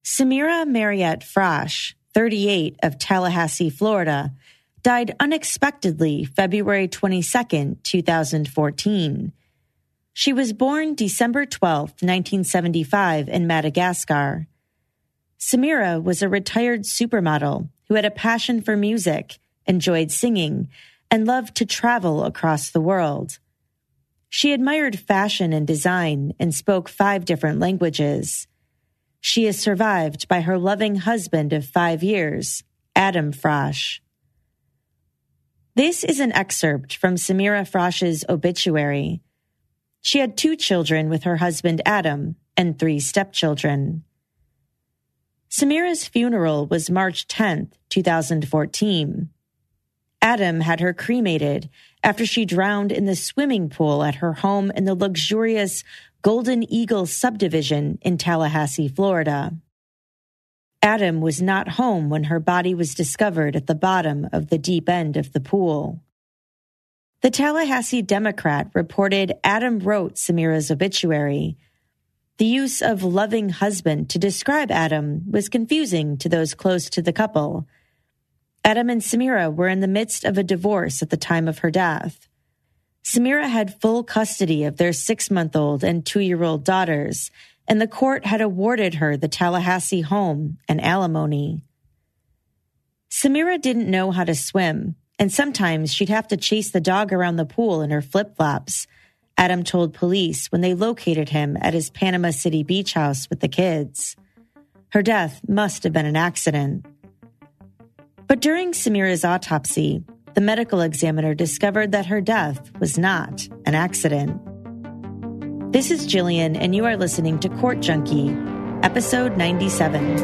Samira Mariette Frosh, 38, of Tallahassee, Florida, died unexpectedly February 22, 2014. She was born December 12, 1975, in Madagascar. Samira was a retired supermodel who had a passion for music, enjoyed singing, and loved to travel across the world. She admired fashion and design and spoke 5 different languages. She is survived by her loving husband of 5 years, Adam Frosh. This is an excerpt from Samira Frosh's obituary. She had 2 children with her husband Adam and 3 stepchildren. Samira's funeral was March 10, 2014. Adam had her cremated after she drowned in the swimming pool at her home in the luxurious Golden Eagle subdivision in Tallahassee, Florida. Adam was not home when her body was discovered at the bottom of the deep end of the pool. The Tallahassee Democrat reported Adam wrote Samira's obituary. The use of loving husband to describe Adam was confusing to those close to the couple. Adam and Samira were in the midst of a divorce at the time of her death. Samira had full custody of their 6-month-old and 2-year-old daughters, and the court had awarded her the Tallahassee home and alimony. Samira didn't know how to swim, and sometimes she'd have to chase the dog around the pool in her flip-flops, Adam told police when they located him at his Panama City beach house with the kids. Her death must have been an accident. But during Samira's autopsy, the medical examiner discovered that her death was not an accident. This is Jillian, and you are listening to Court Junkie, episode 97.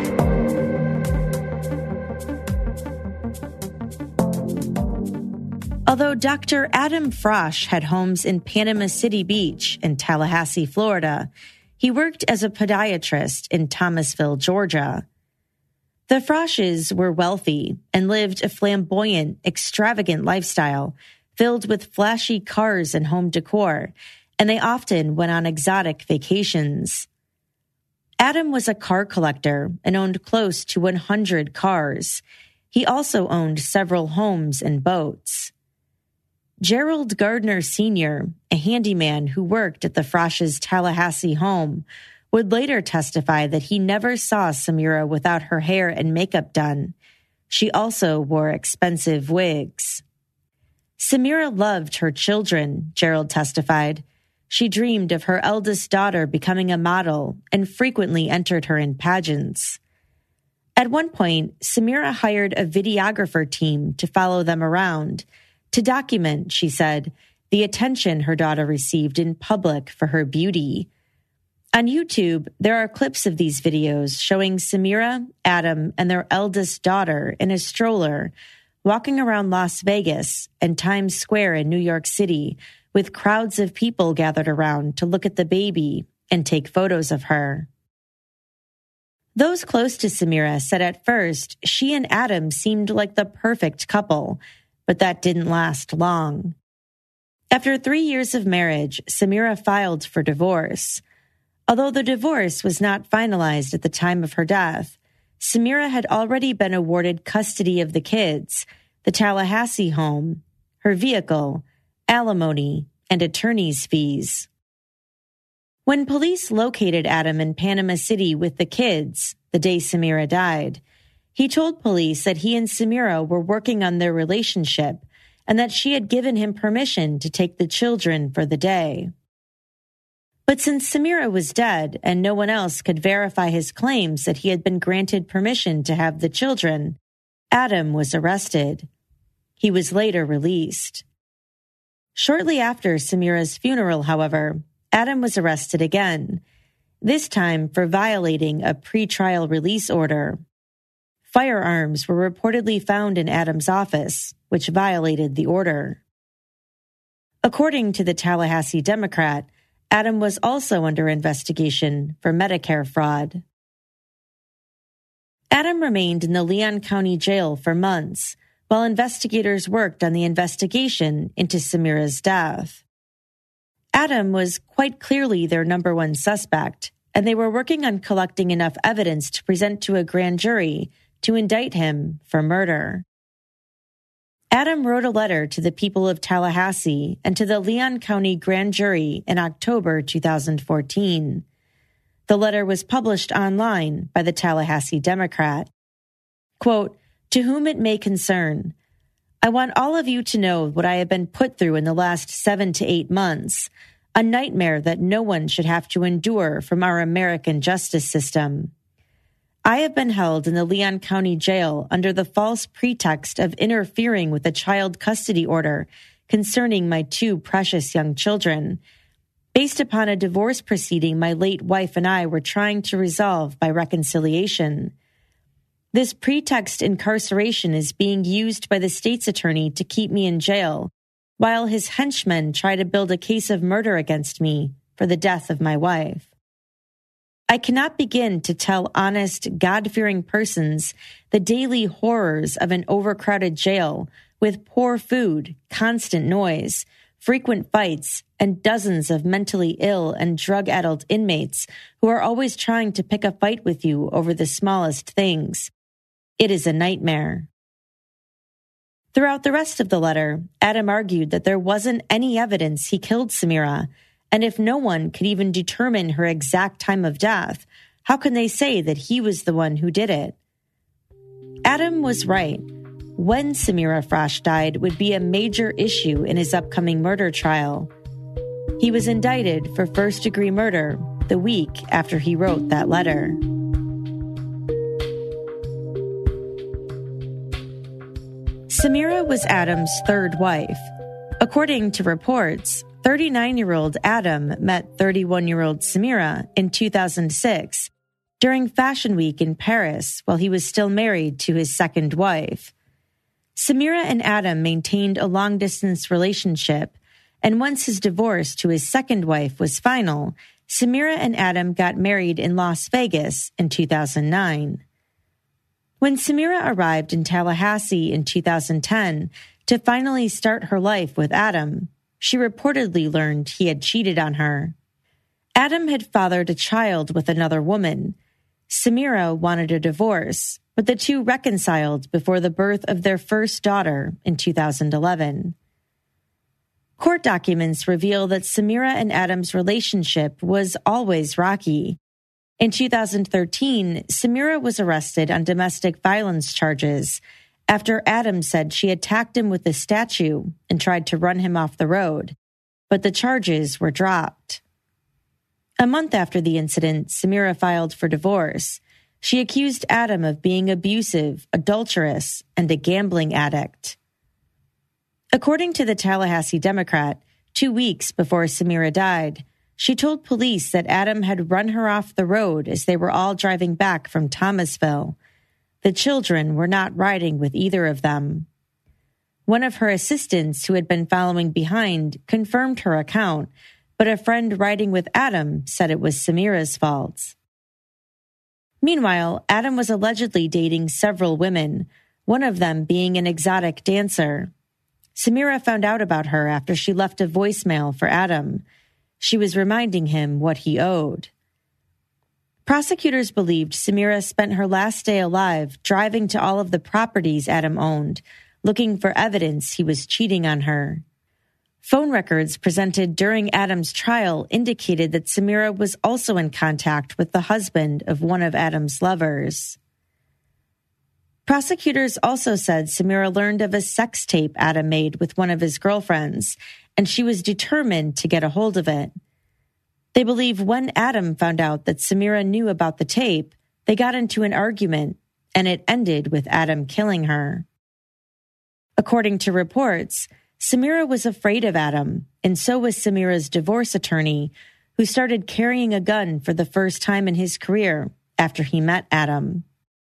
Although Dr. Adam Frosh had homes in Panama City Beach and Tallahassee, Florida, he worked as a podiatrist in Thomasville, Georgia. The Froshes were wealthy and lived a flamboyant, extravagant lifestyle filled with flashy cars and home decor, and they often went on exotic vacations. Adam was a car collector and owned close to 100 cars. He also owned several homes and boats. Gerald Gardner Sr., a handyman who worked at the Froshes' Tallahassee home, would later testify that he never saw Samira without her hair and makeup done. She also wore expensive wigs. Samira loved her children, Gerald testified. She dreamed of her eldest daughter becoming a model and frequently entered her in pageants. At one point, Samira hired a videographer team to follow them around, to document, she said, the attention her daughter received in public for her beauty. On YouTube, there are clips of these videos showing Samira, Adam, and their eldest daughter in a stroller walking around Las Vegas and Times Square in New York City with crowds of people gathered around to look at the baby and take photos of her. Those close to Samira said at first she and Adam seemed like the perfect couple, but that didn't last long. After 3 years of marriage, Samira filed for divorce. Although the divorce was not finalized at the time of her death, Samira had already been awarded custody of the kids, the Tallahassee home, her vehicle, alimony, and attorney's fees. When police located Adam in Panama City with the kids the day Samira died, he told police that he and Samira were working on their relationship and that she had given him permission to take the children for the day. But since Samira was dead and no one else could verify his claims that he had been granted permission to have the children, Adam was arrested. He was later released. Shortly after Samira's funeral, however, Adam was arrested again, this time for violating a pretrial release order. Firearms were reportedly found in Adam's office, which violated the order. According to the Tallahassee Democrat, Adam was also under investigation for Medicare fraud. Adam remained in the Leon County Jail for months while investigators worked on the investigation into Samira's death. Adam was quite clearly their number one suspect, and they were working on collecting enough evidence to present to a grand jury to indict him for murder. Adam wrote a letter to the people of Tallahassee and to the Leon County Grand Jury in October 2014. The letter was published online by the Tallahassee Democrat. Quote, "To whom it may concern, I want all of you to know what I have been put through in the last 7 to 8 months, a nightmare that no one should have to endure from our American justice system. I have been held in the Leon County Jail under the false pretext of interfering with a child custody order concerning my 2 precious young children, based upon a divorce proceeding my late wife and I were trying to resolve by reconciliation. This pretext incarceration is being used by the state's attorney to keep me in jail, while his henchmen try to build a case of murder against me for the death of my wife. I cannot begin to tell honest, God-fearing persons the daily horrors of an overcrowded jail with poor food, constant noise, frequent fights, and dozens of mentally ill and drug-addled inmates who are always trying to pick a fight with you over the smallest things. It is a nightmare." Throughout the rest of the letter, Adam argued that there wasn't any evidence he killed Samira, and if no one could even determine her exact time of death, how can they say that he was the one who did it? Adam was right. When Samira Frosh died would be a major issue in his upcoming murder trial. He was indicted for first-degree murder the week after he wrote that letter. Samira was Adam's 3rd wife. According to reports, 39-year-old Adam met 31-year-old Samira in 2006 during Fashion Week in Paris while he was still married to his 2nd wife. Samira and Adam maintained a long-distance relationship, and once his divorce to his 2nd wife was final, Samira and Adam got married in Las Vegas in 2009. When Samira arrived in Tallahassee in 2010 to finally start her life with Adam, she reportedly learned he had cheated on her. Adam had fathered a child with another woman. Samira wanted a divorce, but the two reconciled before the birth of their first daughter in 2011. Court documents reveal that Samira and Adam's relationship was always rocky. In 2013, Samira was arrested on domestic violence charges after Adam said she attacked him with a statue and tried to run him off the road, but the charges were dropped. A month after the incident, Samira filed for divorce. She accused Adam of being abusive, adulterous, and a gambling addict. According to the Tallahassee Democrat, 2 weeks before Samira died, she told police that Adam had run her off the road as they were all driving back from Thomasville. The children were not riding with either of them. One of her assistants, who had been following behind, confirmed her account, but a friend riding with Adam said it was Samira's fault. Meanwhile, Adam was allegedly dating several women, one of them being an exotic dancer. Samira found out about her after she left a voicemail for Adam. She was reminding him what he owed. Prosecutors believed Samira spent her last day alive driving to all of the properties Adam owned, looking for evidence he was cheating on her. Phone records presented during Adam's trial indicated that Samira was also in contact with the husband of one of Adam's lovers. Prosecutors also said Samira learned of a sex tape Adam made with one of his girlfriends, and she was determined to get a hold of it. They believe when Adam found out that Samira knew about the tape, they got into an argument, and it ended with Adam killing her. According to reports, Samira was afraid of Adam, and so was Samira's divorce attorney, who started carrying a gun for the first time in his career after he met Adam.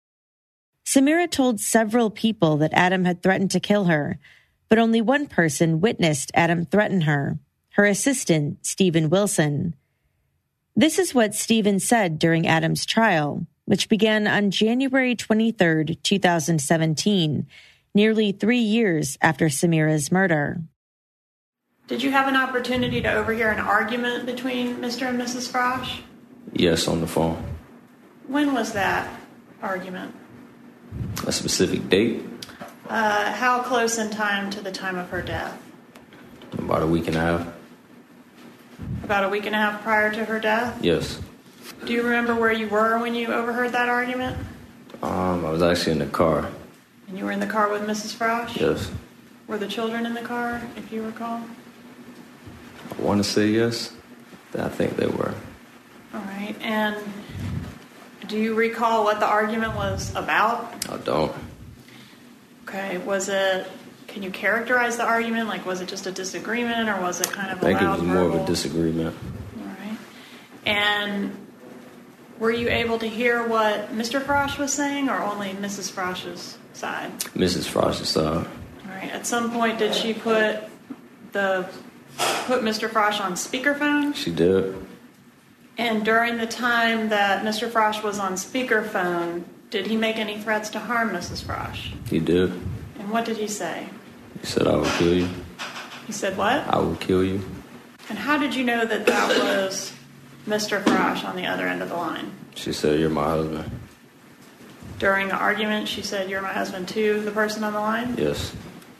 Samira told several people that Adam had threatened to kill her, but only one person witnessed Adam threaten her, her assistant, Stephen Wilson. This is what Stephen said during Adam's trial, which began on January 23, 2017, nearly 3 years after Samira's murder. Did you have an opportunity to overhear an argument between Mr. and Mrs. Frosh? Yes, on the phone. When was that argument? A specific date? How close in time to the time of her death? About a week and a half. About a week and a half prior to her death? Yes. Do you remember where you were when you overheard that argument? I was actually in the car. And you were in the car with Mrs. Frosch? Yes. Were the children in the car, if you recall? I want to say yes. I think they were. All right. And do you recall what the argument was about? I don't. Okay. Can you characterize the argument? Like, was it just a disagreement, or was it kind of a loud verbal? I think it was more of a disagreement. All right. And were you able to hear what Mr. Frosch was saying, or only Mrs. Frosch's side? Mrs. Frosch's side. All right. At some point, did she put Mr. Frosch on speakerphone? She did. And during the time that Mr. Frosch was on speakerphone, did he make any threats to harm Mrs. Frosch? He did. And what did he say? He said, "I will kill you." He said what? "I will kill you." And how did you know that was Mr. Frosch on the other end of the line? She said, "You're my husband." During the argument, she said, "You're my husband," to the person on the line? Yes.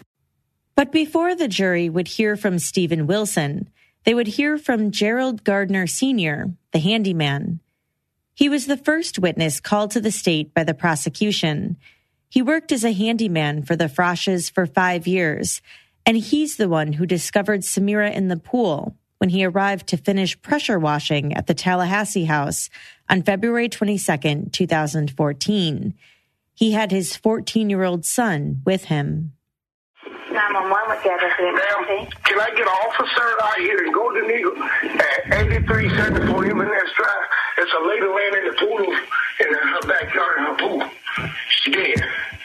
But before the jury would hear from Stephen Wilson, they would hear from Gerald Gardner Sr., the handyman. He was the first witness called to the state by the prosecution. He worked as a handyman for the Frosches for 5 years, and he's the one who discovered Samira in the pool when he arrived to finish pressure washing at the Tallahassee house on February 22, 2014. He had his 14-year-old son with him. 911 with Ma'am, can I get an officer out here in Golden Eagle at 8374 Human-Ness Drive? It's a lady laying in the pool, in her backyard in her pool. She's dead.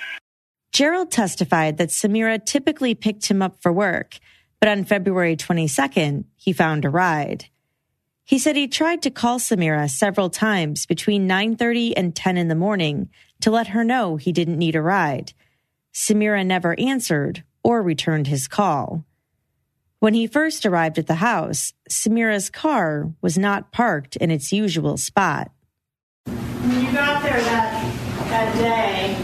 Gerald testified that Samira typically picked him up for work, but on February 22nd, he found a ride. He said he tried to call Samira several times between 9:30 and 10 in the morning to let her know he didn't need a ride. Samira never answered or returned his call. When he first arrived at the house, Samira's car was not parked in its usual spot. When you got there that day,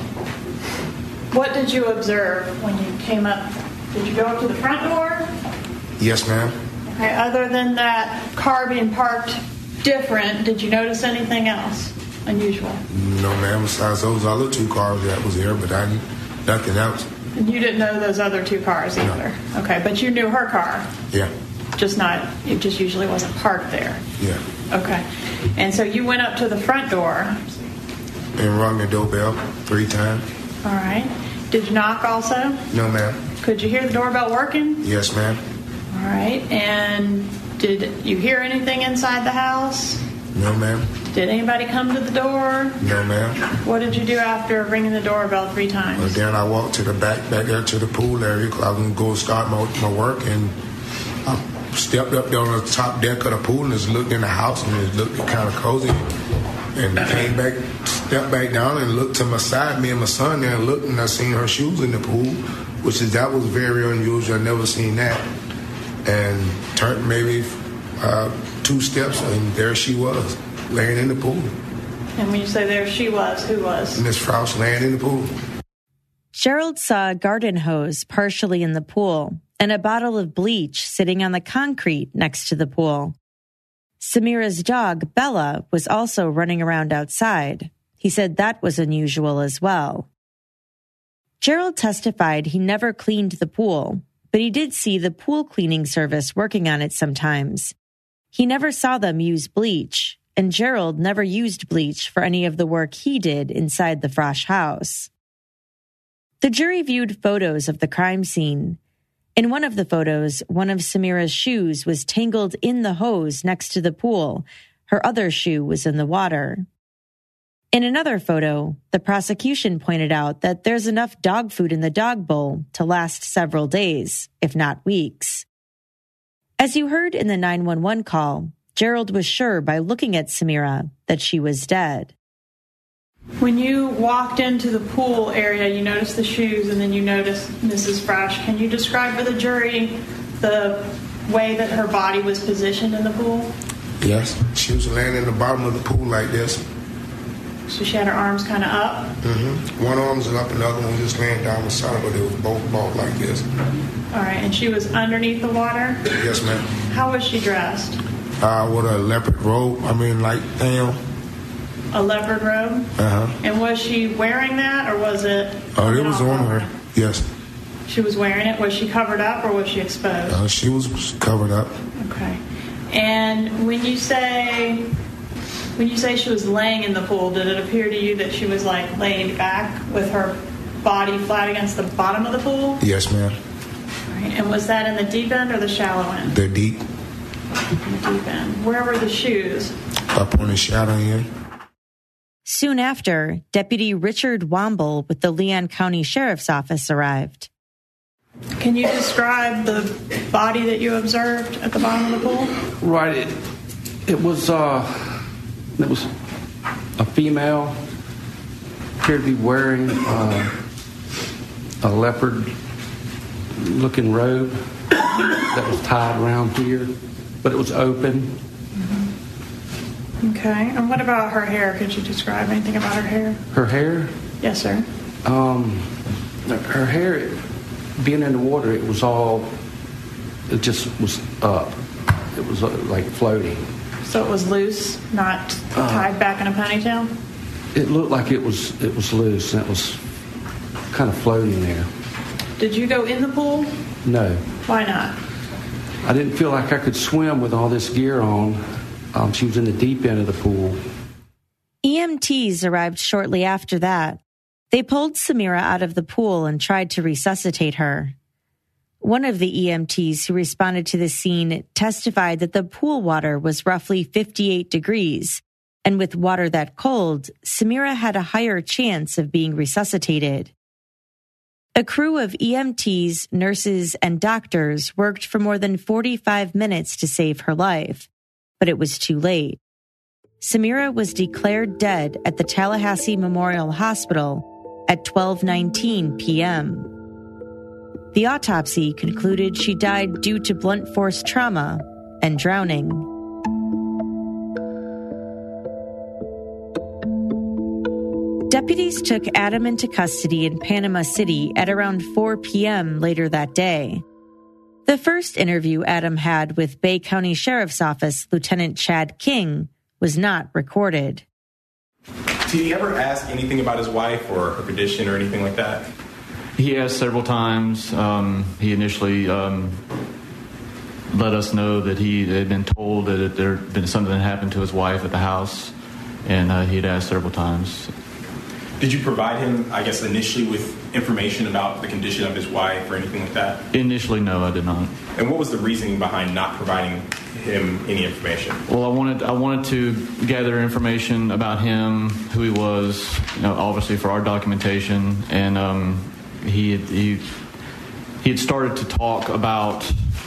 what did you observe when you came up? Did you go up to the front door? Yes, ma'am. Okay, other than that car being parked different, did you notice anything else unusual? No, ma'am. Besides those other two cars that was there, but nothing else. And you didn't know those other two cars either? No. Okay, but you knew her car? Yeah. It just usually wasn't parked there? Yeah. Okay. And so you went up to the front door? And rung the doorbell 3 times. All right. Did you knock also? No, ma'am. Could you hear the doorbell working? Yes, ma'am. All right. And did you hear anything inside the house? No, ma'am. Did anybody come to the door? No, ma'am. What did you do after ringing the doorbell 3 times? Well, then I walked to the back there to the pool area because I was going to go start my work, and I stepped up there on the top deck of the pool and just looked in the house, and it looked kind of cozy. And came back, stepped back down and looked to my side, me and my son there, and looked, and I seen her shoes in the pool, that was very unusual. I never seen that. And turned maybe 2 steps, and there she was, laying in the pool. And when you say there she was, who was? Miss Frosch laying in the pool. Gerald saw a garden hose partially in the pool and a bottle of bleach sitting on the concrete next to the pool. Samira's dog, Bella, was also running around outside. He said that was unusual as well. Gerald testified he never cleaned the pool, but he did see the pool cleaning service working on it sometimes. He never saw them use bleach, and Gerald never used bleach for any of the work he did inside the Frosch house. The jury viewed photos of the crime scene. In one of the photos, one of Samira's shoes was tangled in the hose next to the pool. Her other shoe was in the water. In another photo, the prosecution pointed out that there's enough dog food in the dog bowl to last several days, if not weeks. As you heard in the 911 call, Gerald was sure by looking at Samira that she was dead. When you walked into the pool area, you noticed the shoes and then you noticed Mrs. Frosch. Can you describe for the jury the way that her body was positioned in the pool? Yes. She was laying in the bottom of the pool like this. So she had her arms kind of up? Mm-hmm. One arm was up and the other one was just laying down beside her, but they was both like this. All right, and she was underneath the water? Yes, ma'am. How was she dressed? With a leopard robe, thing. A leopard robe? Uh-huh. And was she wearing that, or was it... It was on her, yes. She was wearing it. Was she covered up, or was she exposed? She was covered up. Okay. And when you say she was laying in the pool, did it appear to you that she was like laying back with her body flat against the bottom of the pool? Yes, ma'am. All right. And was that in the deep end or the shallow end? The deep. In the deep end. Where were the shoes? Up on the shallow end. Soon after, Deputy Richard Womble with the Leon County Sheriff's Office arrived. Can you describe the body that you observed at the bottom of the pool? Right. It was a female, appeared to be wearing a leopard-looking robe that was tied around here, but it was open. Okay. And what about her hair? Could you describe anything about her hair? Her hair? Yes, sir. Her hair, being in the water, it just was up. It was like floating. So it was loose, not tied back in a ponytail? It looked like it was loose, and it was kind of floating there. Did you go in the pool? No. Why not? I didn't feel like I could swim with all this gear on. She was in the deep end of the pool. EMTs arrived shortly after that. They pulled Samira out of the pool and tried to resuscitate her. One of the EMTs who responded to the scene testified that the pool water was roughly 58 degrees, and with water that cold, Samira had a higher chance of being resuscitated. A crew of EMTs, nurses, and doctors worked for more than 45 minutes to save her life, but it was too late. Samira was declared dead at the Tallahassee Memorial Hospital at 12:19 p.m. The autopsy concluded she died due to blunt force trauma and drowning. Deputies took Adam into custody in Panama City at around 4 p.m. later that day. The first interview Adam had with Bay County Sheriff's Office Lieutenant Chad King was not recorded. Did he ever ask anything about his wife or her condition or anything like that? He asked several times. He initially let us know that he had been told that there had been something that happened to his wife at the house, and he had asked several times. Did you provide him, I guess, initially with information about the condition of his wife or anything like that? Initially, no, I did not. And what was the reasoning behind not providing him any information? Well, I wanted to gather information about him, who he was, obviously for our documentation, and he had started to talk about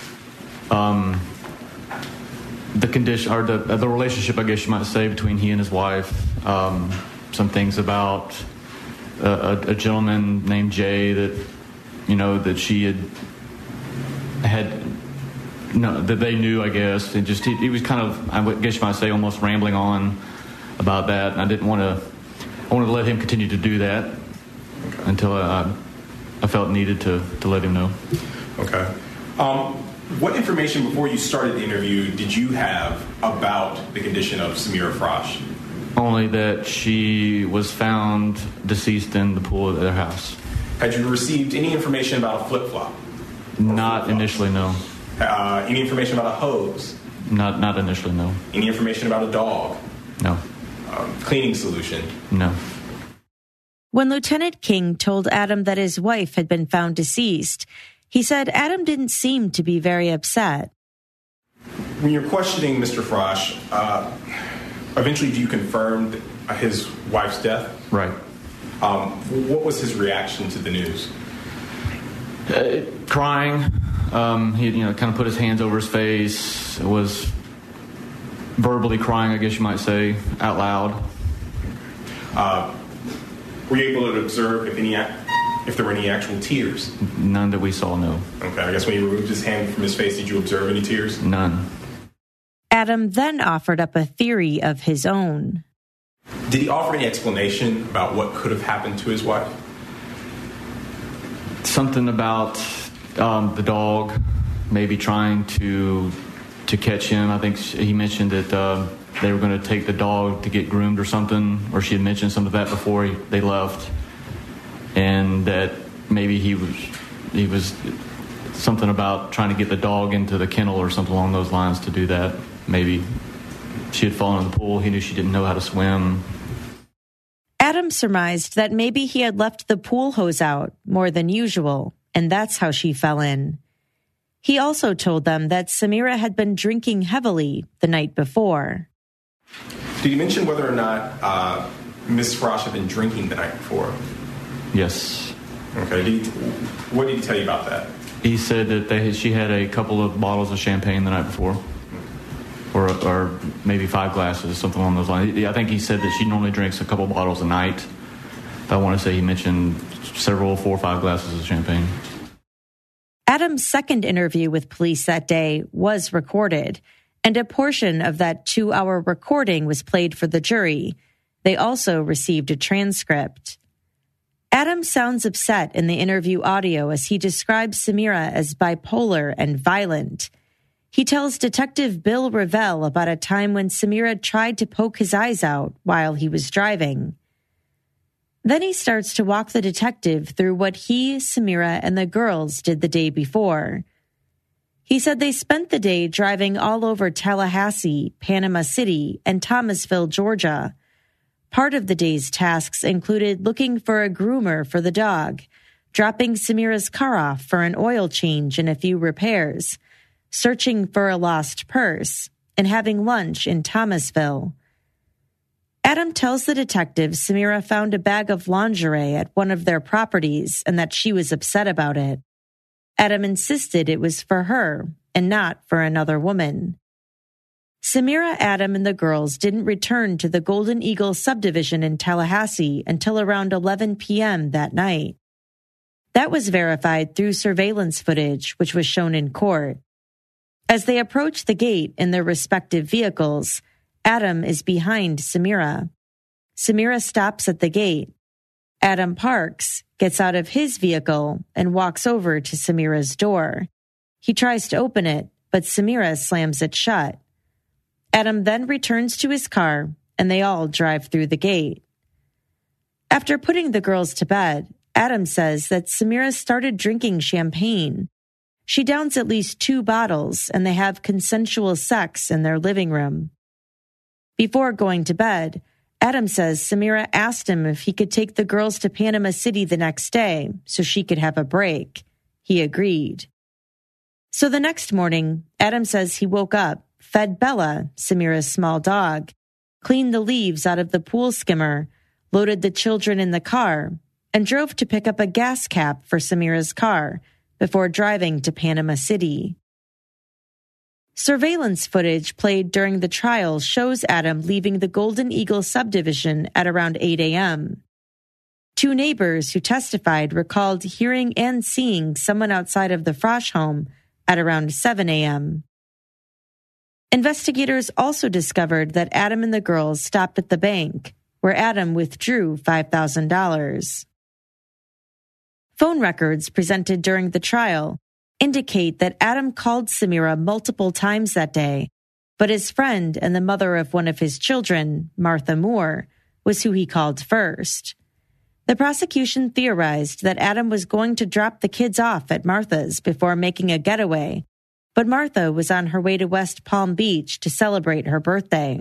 the condition or the relationship, I guess you might say, between he and his wife. Some things about a gentleman named Jay that that she had that they knew, I guess. And just he was kind of, I guess you might say, almost rambling on about that, and I wanted to let him continue to do that until I felt needed to let him know. Okay. What information before you started the interview did you have about the condition of Samira Frosh? Only that she was found deceased in the pool at their house. Had you received any information about a flip-flop? Not initially, no. Any information about a hose? Not initially, no. Any information about a dog? No. Cleaning solution? No. When Lieutenant King told Adam that his wife had been found deceased, he said Adam didn't seem to be very upset. When you're questioning Mr. Frosh, eventually do you confirm his wife's death? Right. What was his reaction to the news? Crying. He kind of put his hands over his face. Was verbally crying, I guess you might say, out loud. Were you able to observe if there were any actual tears? None that we saw, no. Okay, I guess when he removed his hand from his face, did you observe any tears? None. Adam then offered up a theory of his own. Did he offer any explanation about what could have happened to his wife? Something about the dog maybe trying to catch him. I think he mentioned that they were going to take the dog to get groomed or something, or she had mentioned some of that before they left, and that maybe he was something about trying to get the dog into the kennel or something along those lines to do that. Maybe she had fallen in the pool. He knew she didn't know how to swim. Adam surmised that maybe he had left the pool hose out more than usual, and that's how she fell in. He also told them that Samira had been drinking heavily the night before. Did you mention whether or not Ms. Frosh had been drinking the night before? Yes. Okay. What did he tell you about that? He said that she had a couple of bottles of champagne the night before, or maybe 5 glasses, something along those lines. I think he said that she normally drinks a couple bottles a night. I want to say he mentioned 4 or 5 glasses of champagne. Adam's second interview with police that day was recorded, and a portion of that 2-hour recording was played for the jury. They also received a transcript. Adam sounds upset in the interview audio as he describes Samira as bipolar and violent. He tells Detective Bill Revell about a time when Samira tried to poke his eyes out while he was driving. Then he starts to walk the detective through what he, Samira, and the girls did the day before. He said they spent the day driving all over Tallahassee, Panama City, and Thomasville, Georgia. Part of the day's tasks included looking for a groomer for the dog, dropping Samira's car off for an oil change and a few repairs, searching for a lost purse, and having lunch in Thomasville. Adam tells the detective Samira found a bag of lingerie at one of their properties and that she was upset about it. Adam insisted it was for her and not for another woman. Samira, Adam, and the girls didn't return to the Golden Eagle subdivision in Tallahassee until around 11 p.m. that night. That was verified through surveillance footage, which was shown in court. As they approach the gate in their respective vehicles, Adam is behind Samira. Samira stops at the gate. Adam parks, gets out of his vehicle, and walks over to Samira's door. He tries to open it, but Samira slams it shut. Adam then returns to his car, and they all drive through the gate. After putting the girls to bed, Adam says that Samira started drinking champagne. She downs at least 2 bottles, and they have consensual sex in their living room. Before going to bed, Adam says Samira asked him if he could take the girls to Panama City the next day so she could have a break. He agreed. So the next morning, Adam says he woke up, fed Bella, Samira's small dog, cleaned the leaves out of the pool skimmer, loaded the children in the car, and drove to pick up a gas cap for Samira's car before driving to Panama City. Surveillance footage played during the trial shows Adam leaving the Golden Eagle subdivision at around 8 a.m. 2 neighbors who testified recalled hearing and seeing someone outside of the Frosh home at around 7 a.m. Investigators also discovered that Adam and the girls stopped at the bank, where Adam withdrew $5,000. Phone records presented during the trial indicate that Adam called Samira multiple times that day, but his friend and the mother of one of his children, Martha Moore, was who he called first. The prosecution theorized that Adam was going to drop the kids off at Martha's before making a getaway, but Martha was on her way to West Palm Beach to celebrate her birthday.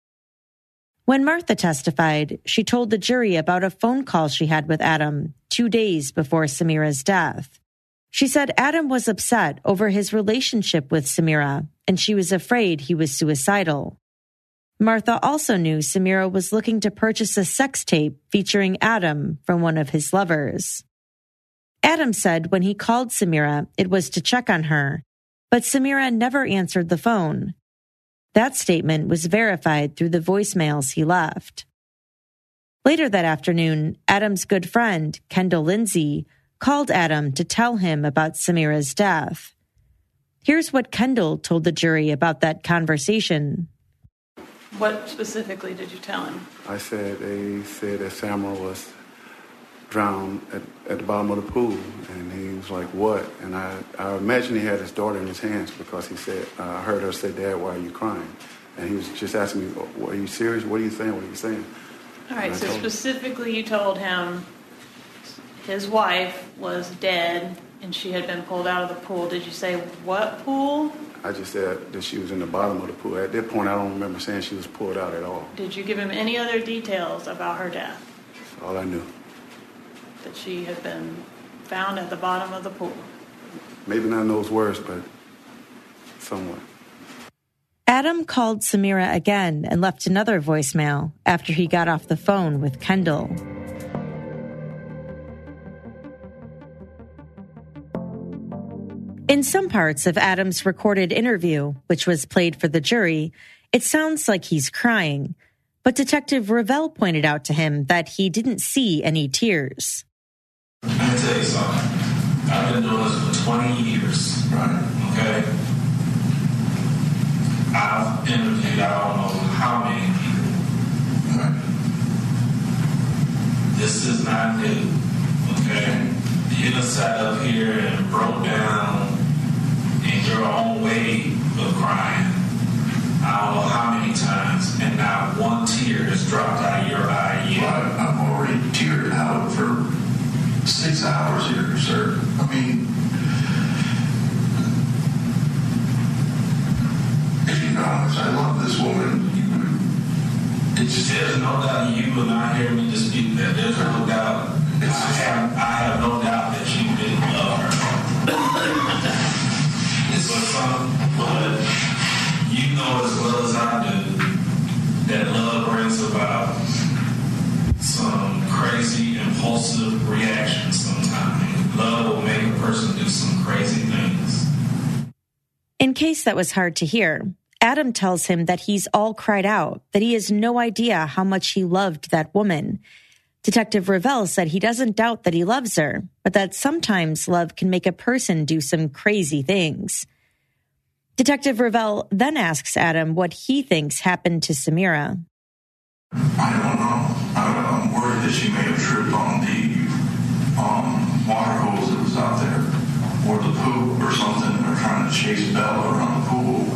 When Martha testified, she told the jury about a phone call she had with Adam 2 days before Samira's death. She said Adam was upset over his relationship with Samira, and she was afraid he was suicidal. Martha also knew Samira was looking to purchase a sex tape featuring Adam from one of his lovers. Adam said when he called Samira, it was to check on her, but Samira never answered the phone. That statement was verified through the voicemails he left. Later that afternoon, Adam's good friend, Kendall Lindsay, called Adam to tell him about Samira's death. Here's what Kendall told the jury about that conversation. What specifically did you tell him? They said that Samara was drowned at the bottom of the pool, and he was like, what? And I imagine he had his daughter in his hands because he said, I heard her say, Dad, why are you crying? And he was just asking me, are you serious? What are you saying? What are you saying? All right, so specifically you told him his wife was dead and she had been pulled out of the pool. Did you say what pool? I just said that she was in the bottom of the pool. At that point, I don't remember saying she was pulled out at all. Did you give him any other details about her death? That's all I knew. That she had been found at the bottom of the pool. Maybe not in those words, but somewhat. Adam called Samira again and left another voicemail after he got off the phone with Kendall. In some parts of Adam's recorded interview, which was played for the jury, it sounds like he's crying. But Detective Ravel pointed out to him that he didn't see any tears. Let me tell you something. I've been doing this for 20 years, right? Okay? I've interviewed I don't know how many people. Right? This is not new, okay? You done sat up here and broke down in your own way of crying. I don't know how many times, and not one tear has dropped out of your eye yet. Well, I've already teared out for 6 hours here, sir. I mean, if you know how much I love this woman, there's no doubt you will not hear me dispute that. There's no doubt. I have no doubt that you didn't love her. But you know as well as I do that love brings about some crazy, impulsive reactions sometimes. Love will make a person do some crazy things. In case that was hard to hear, Adam tells him that he's all cried out, that he has no idea how much he loved that woman. Detective Ravel said he doesn't doubt that he loves her, but that sometimes love can make a person do some crazy things. Detective Ravel then asks Adam what he thinks happened to Samira. I don't know. I'm worried that she may have tripped on the water hose that was out there, or the pool or something. They're trying to chase Bella around the pool,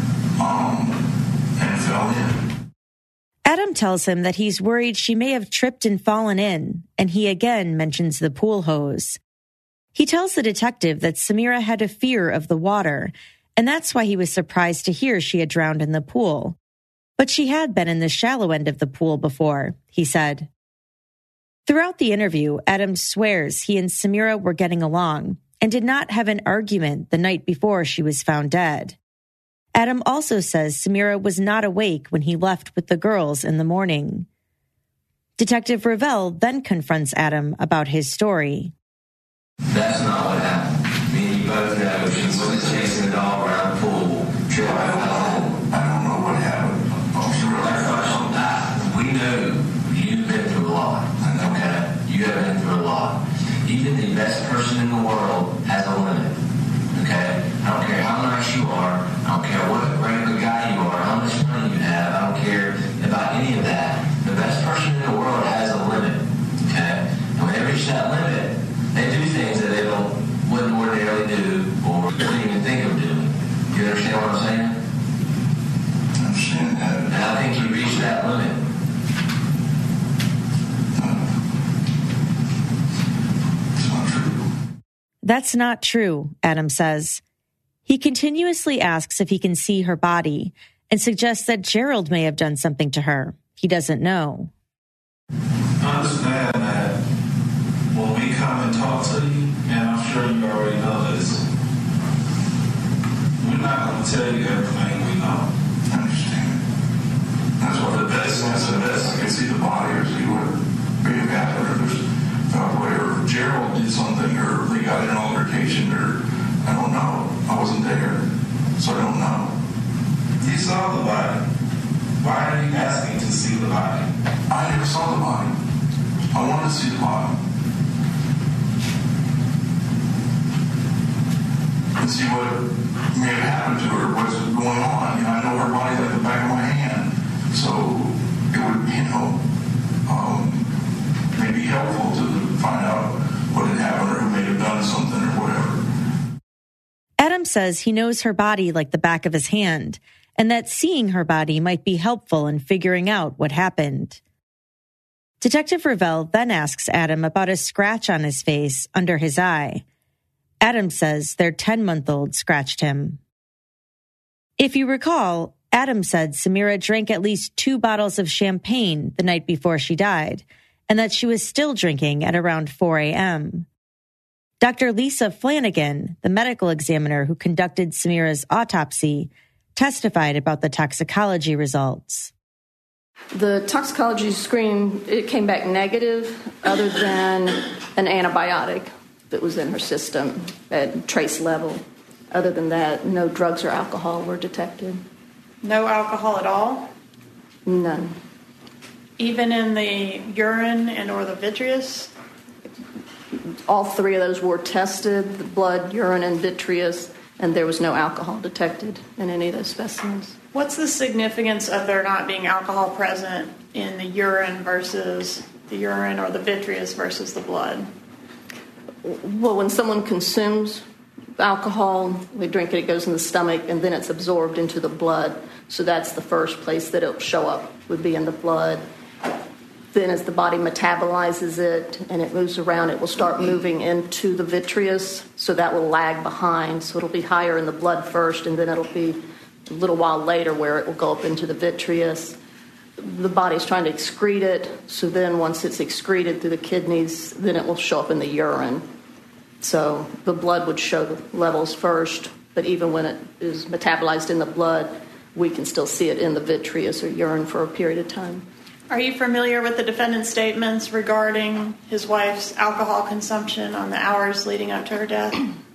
and fell in. Adam tells him that he's worried she may have tripped and fallen in, and he again mentions the pool hose. He tells the detective that Samira had a fear of the water, and that's why he was surprised to hear she had drowned in the pool. But she had been in the shallow end of the pool before, he said. Throughout the interview, Adam swears he and Samira were getting along and did not have an argument the night before she was found dead. Adam also says Samira was not awake when he left with the girls in the morning. Detective Ravel then confronts Adam about his story. That's not what happened. Me and you both know she wasn't chasing the dog around the pool. I don't know what happened. We know you've been through a lot. Okay? You have been through a lot. Even the best person in the world has a limit. Okay? I don't care how nice you are. I don't care what great of a guy you are, how much money you have. I don't care about any of that. The best person in the world has a limit. Okay? And when they reach that limit, they do things that they wouldn't ordinarily do or wouldn't even think of doing. You understand what I'm saying? I understand that. And I think you reached that limit. It's not true. That's not true, Adam says. He continuously asks if he can see her body and suggests that Gerald may have done something to her. He doesn't know. Understand that when we come and talk to you, and I'm sure you already know this, we're not going to tell you everything we know. I understand. That's what the best is the best. I can see the body or see what maybe happened, or there's whatever Gerald did something, or they got in an altercation, or I don't know. I wasn't there, so I don't know. You saw the body. Why are you asking to see the body? I never saw the body. I wanted to see the body. and see what may have happened to her, what's going on. I know her body's at the back of my hand, so it would, maybe helpful to find out what had happened or who may have done something or whatever. Adam says he knows her body like the back of his hand, and that seeing her body might be helpful in figuring out what happened. Detective Ravel then asks Adam about a scratch on his face under his eye. Adam says their 10-month-old scratched him. If you recall, Adam said Samira drank at least 2 bottles of champagne the night before she died, and that she was still drinking at around 4 a.m. Dr. Lisa Flanagan, the medical examiner who conducted Samira's autopsy, testified about the toxicology results. The toxicology screen, it came back negative other than an antibiotic that was in her system at trace level. Other than that, no drugs or alcohol were detected. No alcohol at all? None. Even in the urine and or the vitreous? All 3 of those were tested, the blood, urine, and vitreous, and there was no alcohol detected in any of those specimens. What's the significance of there not being alcohol present in the urine versus the urine or the vitreous versus the blood? Well, when someone consumes alcohol, they drink it, it goes in the stomach, and then it's absorbed into the blood. So that's the first place that it'll show up, would be in the blood. Then as the body metabolizes it and it moves around, it will start moving into the vitreous, so that will lag behind. So it'll be higher in the blood first, and then it'll be a little while later where it will go up into the vitreous. The body's trying to excrete it, so then once it's excreted through the kidneys, then it will show up in the urine. So the blood would show the levels first, but even when it is metabolized in the blood, we can still see it in the vitreous or urine for a period of time. Are you familiar with the defendant's statements regarding his wife's alcohol consumption on the hours leading up to her death?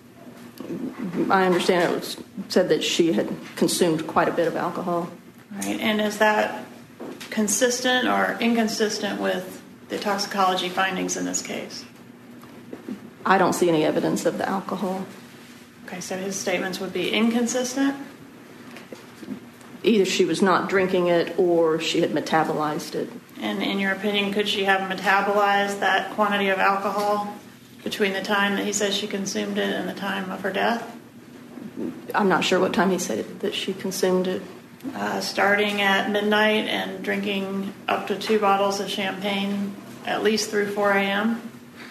I understand it was said that she had consumed quite a bit of alcohol. Right, and is that consistent or inconsistent with the toxicology findings in this case? I don't see any evidence of the alcohol. Okay, so his statements would be inconsistent? Either she was not drinking it or she had metabolized it. And in your opinion, could she have metabolized that quantity of alcohol between the time that he says she consumed it and the time of her death? I'm not sure what time he said that she consumed it. Starting at midnight and drinking up to 2 bottles of champagne at least through 4 a.m.?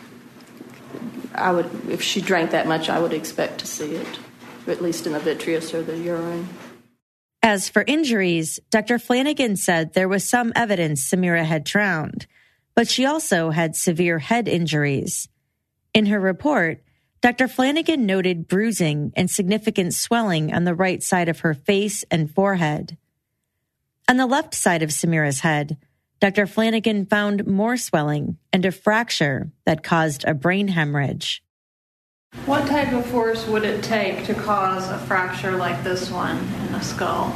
I would, if she drank that much, I would expect to see it, at least in the vitreous or the urine. As for injuries, Dr. Flanagan said there was some evidence Samira had drowned, but she also had severe head injuries. In her report, Dr. Flanagan noted bruising and significant swelling on the right side of her face and forehead. On the left side of Samira's head, Dr. Flanagan found more swelling and a fracture that caused a brain hemorrhage. What type of force would it take to cause a fracture like this one in the skull?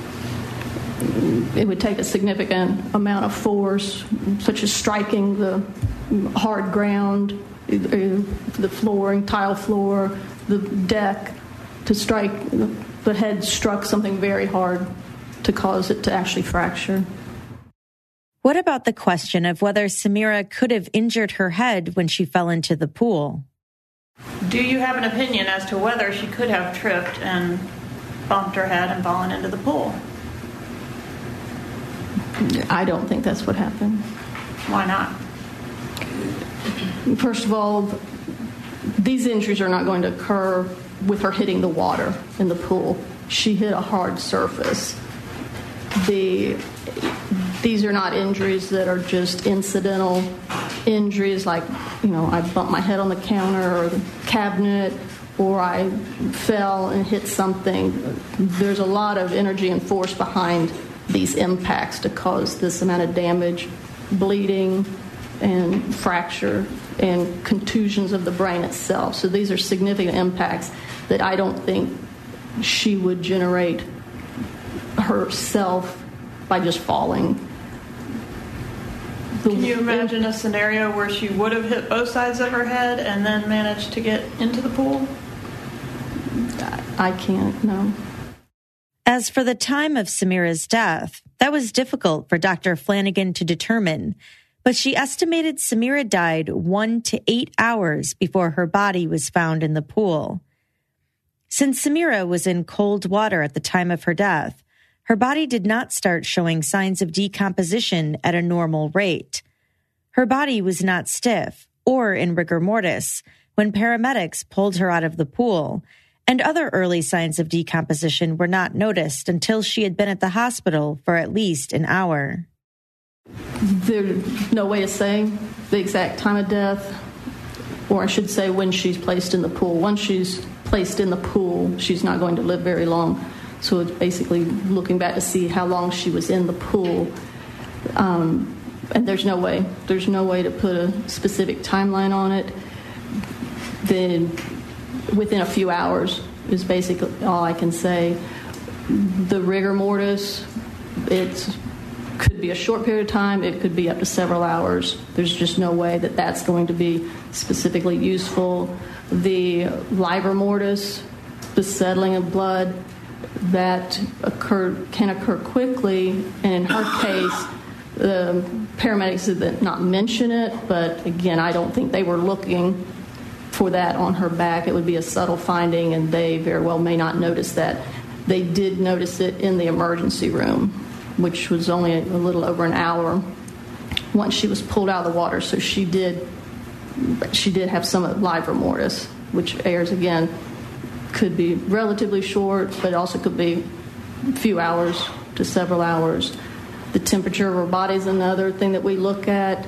It would take a significant amount of force, such as striking the hard ground, the flooring, tile floor, the deck, to strike, the head struck something very hard to cause it to actually fracture. What about the question of whether Samira could have injured her head when she fell into the pool? Do you have an opinion as to whether she could have tripped and bumped her head and fallen into the pool? I don't think that's what happened. Why not? First of all, these injuries are not going to occur with her hitting the water in the pool. She hit a hard surface. These are not injuries that are just incidental injuries like, I bumped my head on the counter or the cabinet, or I fell and hit something. There's a lot of energy and force behind these impacts to cause this amount of damage, bleeding and fracture and contusions of the brain itself. So these are significant impacts that I don't think she would generate herself by just falling. Can you imagine a scenario where she would have hit both sides of her head and then managed to get into the pool? I can't, no. As for the time of Samira's death, that was difficult for Dr. Flanagan to determine, but she estimated Samira died 1 to 8 hours before her body was found in the pool. Since Samira was in cold water at the time of her death, her body did not start showing signs of decomposition at a normal rate. Her body was not stiff or in rigor mortis when paramedics pulled her out of the pool, and other early signs of decomposition were not noticed until she had been at the hospital for at least an hour. There's no way of saying the exact time of death, or I should say when she's placed in the pool. Once she's placed in the pool, she's not going to live very long. So it's basically looking back to see how long she was in the pool. And there's no way to put a specific timeline on it. Then within a few hours is basically all I can say. The rigor mortis, it could be a short period of time. It could be up to several hours. There's just no way that that's going to be specifically useful. The livor mortis, the settling of blood, that can occur quickly. And in her case, the paramedics did not mention it, but again, I don't think they were looking for that on her back. It would be a subtle finding, and they very well may not notice that. They did notice it in the emergency room, which was only a little over an hour once she was pulled out of the water. So she did have some livor mortis, which airs again could be relatively short, but also could be a few hours to several hours. The temperature of her body is another thing that we look at.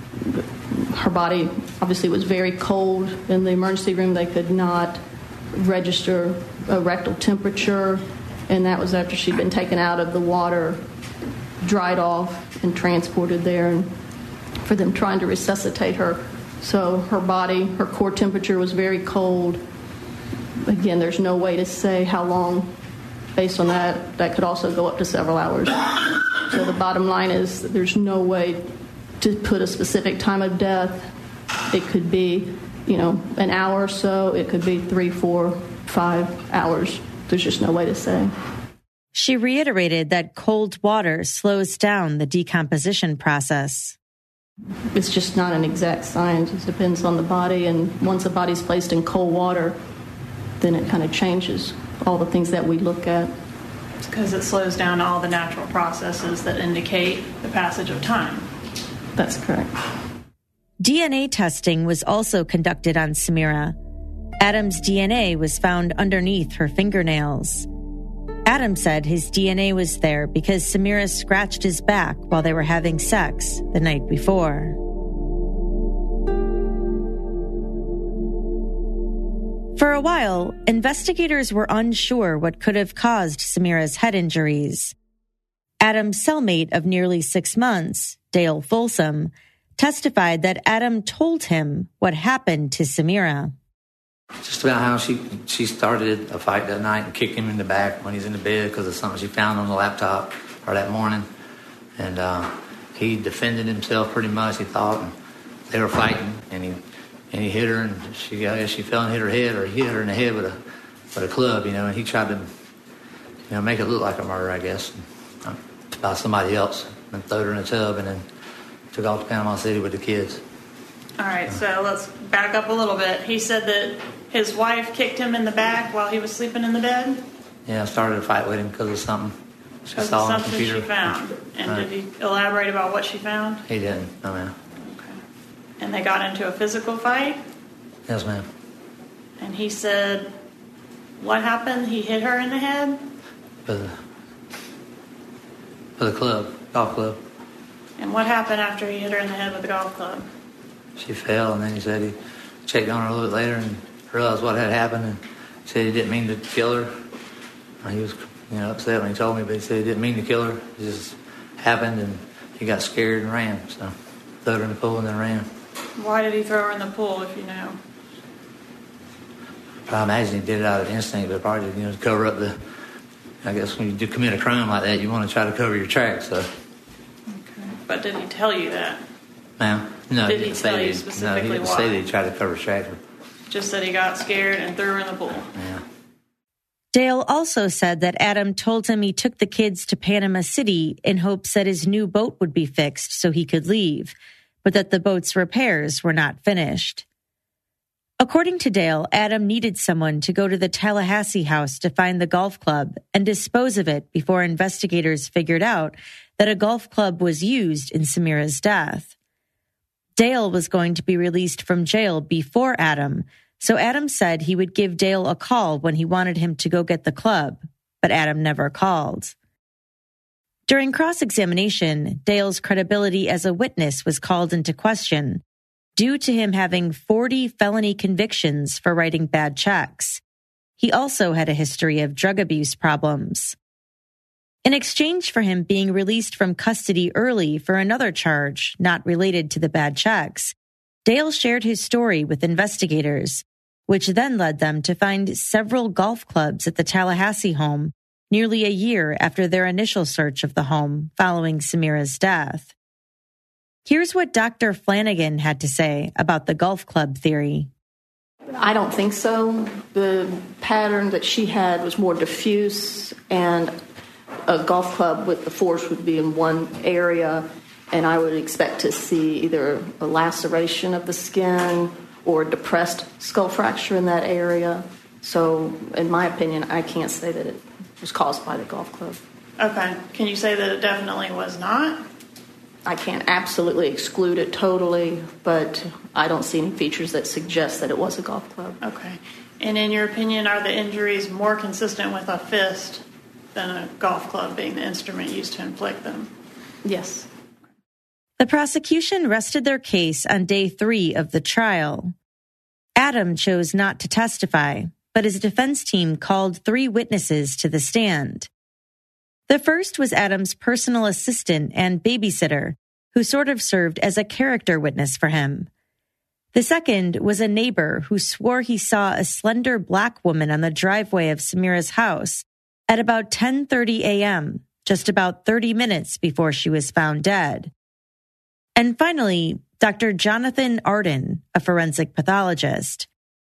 Her body obviously was very cold. In the emergency room, they could not register a rectal temperature, and that was after she'd been taken out of the water, dried off, and transported there, and for them trying to resuscitate her. So her body, her core temperature was very cold. Again, there's no way to say how long. Based on that, that could also go up to several hours. So the bottom line is that there's no way to put a specific time of death. It could be, an hour or so. It could be 3, 4, 5 hours. There's just no way to say. She reiterated that cold water slows down the decomposition process. It's just not an exact science. It depends on the body, and once a body's placed in cold water, then it kind of changes all the things that we look at. It's because it slows down all the natural processes that indicate the passage of time. That's correct. DNA testing was also conducted on Samira. Adam's DNA was found underneath her fingernails. Adam said his DNA was there because Samira scratched his back while they were having sex the night before. For a while, investigators were unsure what could have caused Samira's head injuries. Adam's cellmate of nearly 6 months, Dale Folsom, testified that Adam told him what happened to Samira. Just about how she started a fight that night and kicked him in the back when he's in the bed because of something she found on the laptop or that morning. And he defended himself pretty much, he thought. And they were fighting, and he hit her, and she fell and hit her head, or he hit her in the head with a club, and he tried to make it look like a murder, I guess, by somebody else, and threw her in a tub and then took off to Panama City with the kids. All right, so let's back up a little bit. He said that his wife kicked him in the back while he was sleeping in the bed? Yeah, I started a fight with him because of something she saw on the computer. She found. And did he elaborate about what she found? He didn't, no ma'am. Okay. And they got into a physical fight? Yes, ma'am. And he said, what happened? He hit her in the head? For the club, golf club. And what happened after he hit her in the head with the golf club? She fell, and then he said he checked on her a little bit later and realized what had happened, and said he didn't mean to kill her. He was upset when he told me, but he said he didn't mean to kill her. It just happened, and he got scared and ran. So threw her in the pool and then ran. Why did he throw her in the pool, if you know? I imagine he did it out of instinct, but probably to cover up the... I guess when you do commit a crime like that, you want to try to cover your tracks. So. Okay. But did he tell you that? Ma'am? No, did he tell you specifically why? No, he didn't say that he tried to cover his tracks. Just that he got scared and threw her in the pool. Yeah. Dale also said that Adam told him he took the kids to Panama City in hopes that his new boat would be fixed so he could leave, but that the boat's repairs were not finished. According to Dale, Adam needed someone to go to the Tallahassee house to find the golf club and dispose of it before investigators figured out that a golf club was used in Samira's death. Dale was going to be released from jail before Adam, so Adam said he would give Dale a call when he wanted him to go get the club, but Adam never called. During cross-examination, Dale's credibility as a witness was called into question due to him having 40 felony convictions for writing bad checks. He also had a history of drug abuse problems. In exchange for him being released from custody early for another charge not related to the bad checks, Dale shared his story with investigators, which then led them to find several golf clubs at the Tallahassee home nearly a year after their initial search of the home following Samira's death. Here's what Dr. Flanagan had to say about the golf club theory. I don't think so. The pattern that she had was more diffuse, and a golf club with the force would be in one area, and I would expect to see either a laceration of the skin or a depressed skull fracture in that area. So, in my opinion, I can't say that it was caused by the golf club. Okay. Can you say that it definitely was not? I can't absolutely exclude it totally, but I don't see any features that suggest that it was a golf club. Okay. And in your opinion, are the injuries more consistent with a fist than a golf club being the instrument used to inflict them? Yes. The prosecution rested their case on day 3 of the trial. Adam chose not to testify, but his defense team called 3 witnesses to the stand. The first was Adam's personal assistant and babysitter, who sort of served as a character witness for him. The second was a neighbor who swore he saw a slender black woman on the driveway of Samira's house at about 10:30 a.m., just about 30 minutes before she was found dead. And finally, Dr. Jonathan Arden, a forensic pathologist.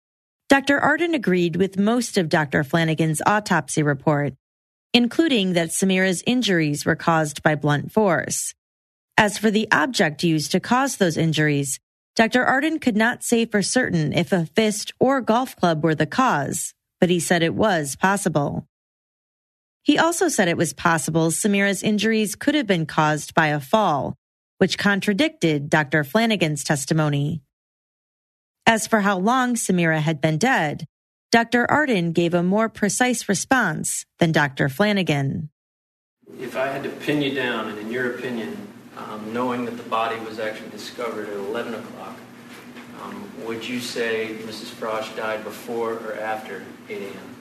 Dr. Arden agreed with most of Dr. Flanagan's autopsy report, including that Samira's injuries were caused by blunt force. As for the object used to cause those injuries, Dr. Arden could not say for certain if a fist or golf club were the cause, but he said it was possible. He also said it was possible Samira's injuries could have been caused by a fall, which contradicted Dr. Flanagan's testimony. As for how long Samira had been dead, Dr. Arden gave a more precise response than Dr. Flanagan. If I had to pin you down, and in your opinion, knowing that the body was actually discovered at 11 o'clock, would you say Mrs. Frosch died before or after 8 a.m.?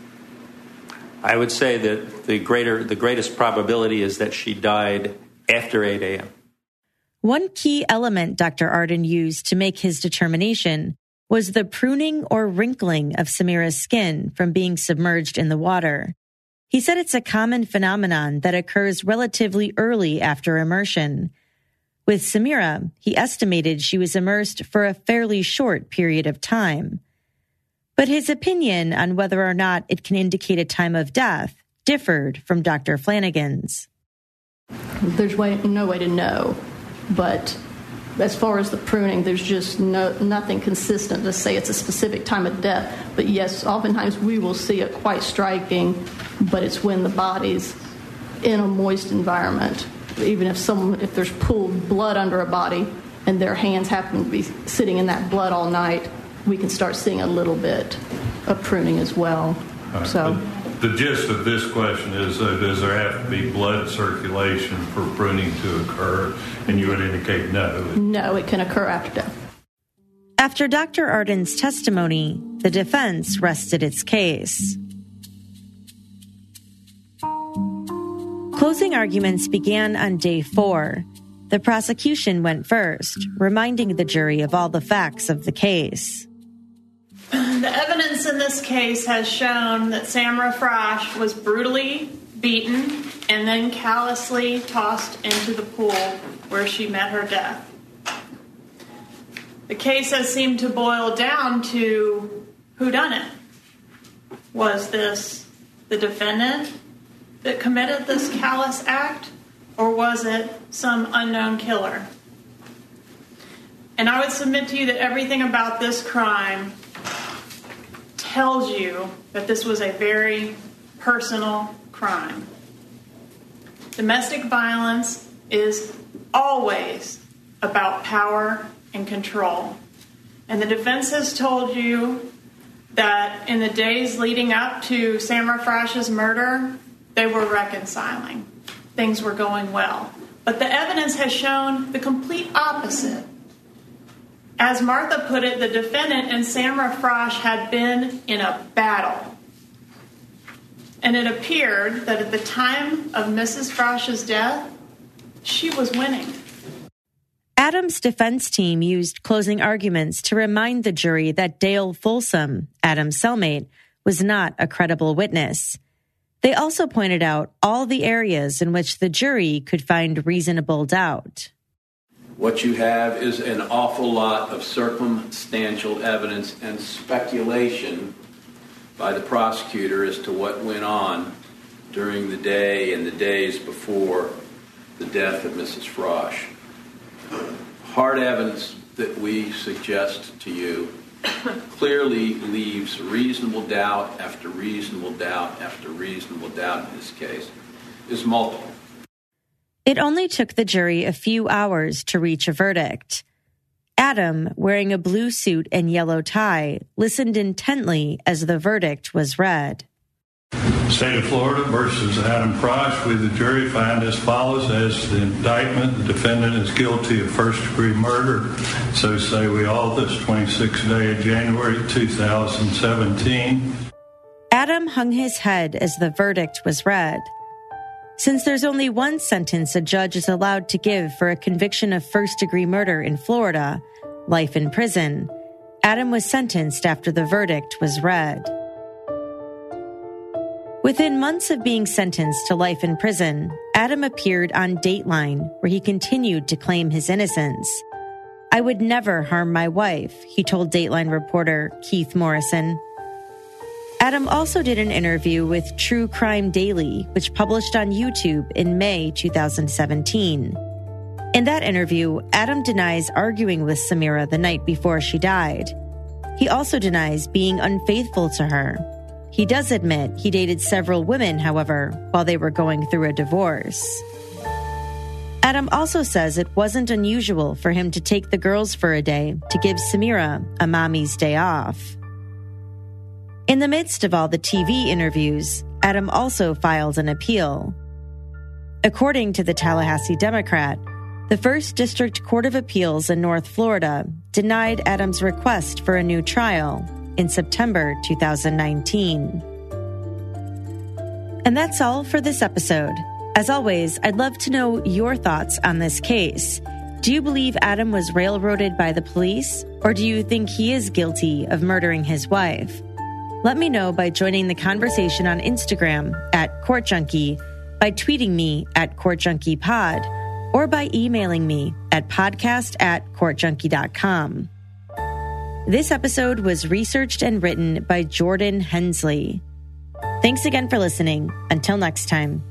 I would say that the greatest probability is that she died after 8 a.m. One key element Dr. Arden used to make his determination was the pruning or wrinkling of Samira's skin from being submerged in the water. He said it's a common phenomenon that occurs relatively early after immersion. With Samira, he estimated she was immersed for a fairly short period of time. But his opinion on whether or not it can indicate a time of death differed from Dr. Flanagan's. There's no way to know, but as far as the pruning, there's just nothing consistent to say it's a specific time of death. But yes, oftentimes we will see it quite striking, but it's when the body's in a moist environment. Even if there's pooled blood under a body and their hands happen to be sitting in that blood all night, we can start seeing a little bit of pruning as well. Right. So the gist of this question is, does there have to be blood circulation for pruning to occur? And you would indicate no. No, it can occur after death. After Dr. Arden's testimony, the defense rested its case. Closing arguments began on day 4. The prosecution went first, reminding the jury of all the facts of the case. The evidence in this case has shown that Samira Frosch was brutally beaten and then callously tossed into the pool where she met her death. The case has seemed to boil down to whodunit. Was this the defendant that committed this callous act, or was it some unknown killer? And I would submit to you that everything about this crime tells you that this was a very personal crime. Domestic violence is always about power and control. And the defense has told you that in the days leading up to Samra Frosh's murder, they were reconciling. Things were going well. But the evidence has shown the complete opposite. As Martha put it, the defendant and Samra Frosh had been in a battle. And it appeared that at the time of Mrs. Frosh's death, she was winning. Adam's defense team used closing arguments to remind the jury that Dale Folsom, Adam's cellmate, was not a credible witness. They also pointed out all the areas in which the jury could find reasonable doubt. What you have is an awful lot of circumstantial evidence and speculation by the prosecutor as to what went on during the day and the days before the death of Mrs. Frosh. Hard evidence that we suggest to you clearly leaves reasonable doubt after reasonable doubt after reasonable doubt in this case is multiple. It only took the jury a few hours to reach a verdict. Adam, wearing a blue suit and yellow tie, listened intently as the verdict was read. State of Florida versus Adam Frosh. We, the jury, find as follows. As the indictment, the defendant is guilty of first-degree murder. So say we all this 26th day of January 2017. Adam hung his head as the verdict was read. Since there's only one sentence a judge is allowed to give for a conviction of first-degree murder in Florida, life in prison, Adam was sentenced after the verdict was read. Within months of being sentenced to life in prison, Adam appeared on Dateline, where he continued to claim his innocence. "I would never harm my wife," he told Dateline reporter Keith Morrison. Adam also did an interview with True Crime Daily, which published on YouTube in May 2017. In that interview, Adam denies arguing with Samira the night before she died. He also denies being unfaithful to her. He does admit he dated several women, however, while they were going through a divorce. Adam also says it wasn't unusual for him to take the girls for a day to give Samira a mommy's day off. In the midst of all the TV interviews, Adam also filed an appeal. According to the Tallahassee Democrat, the First District Court of Appeals in North Florida denied Adam's request for a new trial in September 2019. And that's all for this episode. As always, I'd love to know your thoughts on this case. Do you believe Adam was railroaded by the police, or do you think he is guilty of murdering his wife? Let me know by joining the conversation on Instagram @CourtJunkie, by tweeting me @CourtJunkiePod, or by emailing me at podcast@courtjunkie.com. This episode was researched and written by Jordan Hensley. Thanks again for listening. Until next time.